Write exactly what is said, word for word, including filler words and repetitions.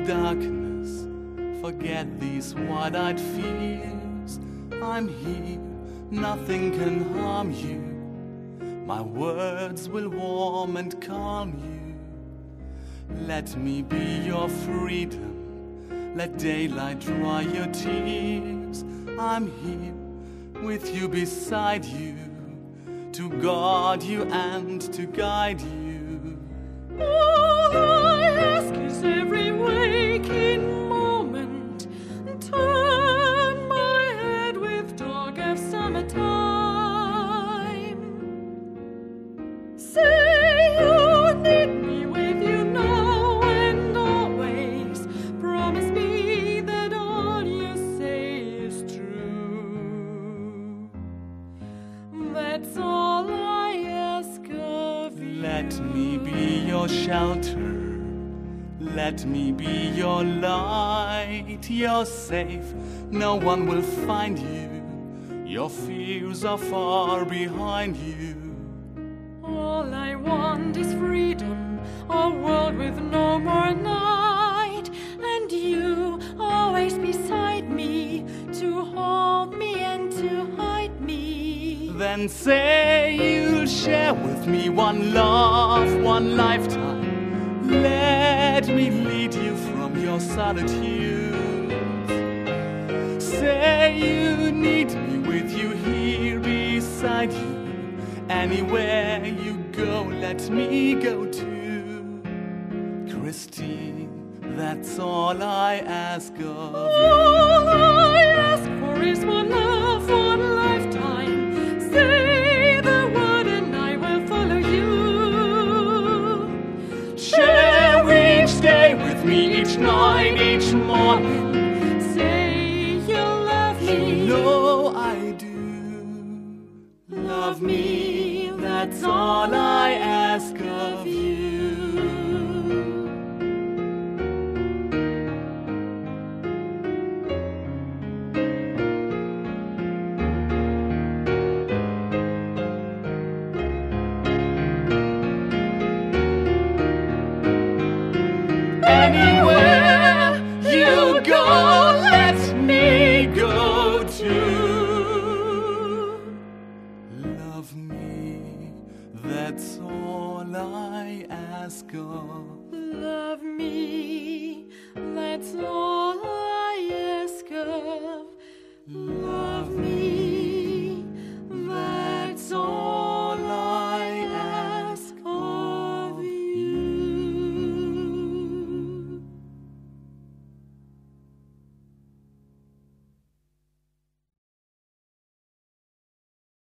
darkness, forget these wide-eyed fears. I'm here, nothing can harm you. My words will warm and calm you. Let me be your freedom, let daylight dry your tears. I'm here, with you, beside you, to guard you and to guide you. All I ask is every waking moment, turn my head with talk of summertime. Say you need me with you now and always. Promise me that all you say is true. That's all I ask of you. Let me be your shelter, let me be your light. You're safe, no one will find you. Your fears are far behind you. All I want is freedom, a world with no more night, and you always beside me, to hold me and to hide me. Then say you'll share with me one love, one lifetime. Let me lead you from your solitude. Say you need me with you here beside you. Anywhere you go, let me go too. Christine, that's all I ask of you. All I ask for is one love, one lifetime. Say the word and I will follow you. Share each day with me, each night, each morning. Say you love me. You know I do. Love me, that's all I ask of you. Anywhere you go, let me go too. Love me, that's all I ask of